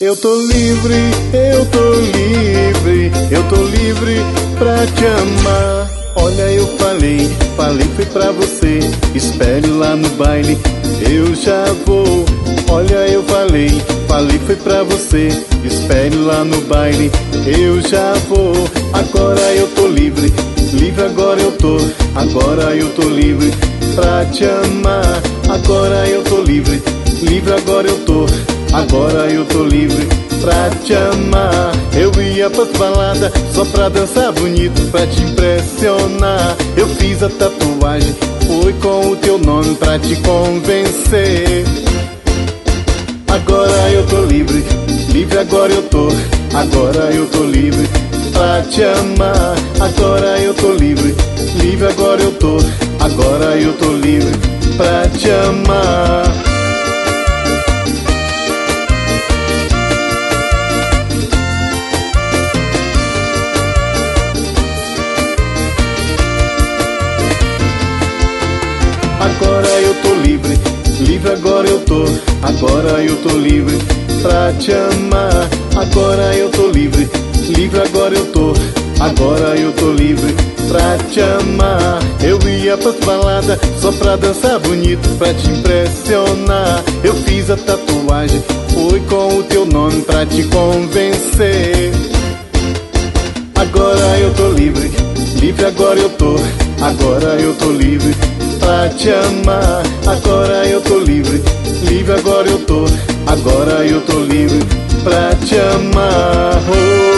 Eu tô livre, eu tô livre, eu tô livre pra te amar. Olha, eu falei foi pra você. Espere lá no baile, eu já vou. Olha, eu falei foi pra você. Espere lá no baile, eu já vou. Agora eu tô livre, livre agora eu tô. Agora eu tô livre pra te amar. Agora eu tô livre, livre agora eu tô. Agora eu tô livre pra te amar. Eu ia pras baladas só pra dançar bonito, pra te impressionar. Eu fiz a tatuagem, foi com o teu nome pra te convencer. Agora eu tô livre, livre agora eu tô. Agora eu tô livre pra te amar. Agora eu tô livre, livre agora eu tô. Agora eu tô livre pra te amar. Agora eu tô livre, livre agora eu tô. Agora eu tô livre pra te amar. Agora eu tô livre, livre agora eu tô. Agora eu tô livre pra te amar. Eu ia pras baladas só pra dançar bonito, pra te impressionar. Eu fiz a tatuagem, foi com o teu nome pra te convencer. Agora eu tô livre, livre agora eu tô. Agora eu tô livre pra te amar. Agora eu tô livre, livre agora eu tô. Agora eu tô livre pra te amar. Oh.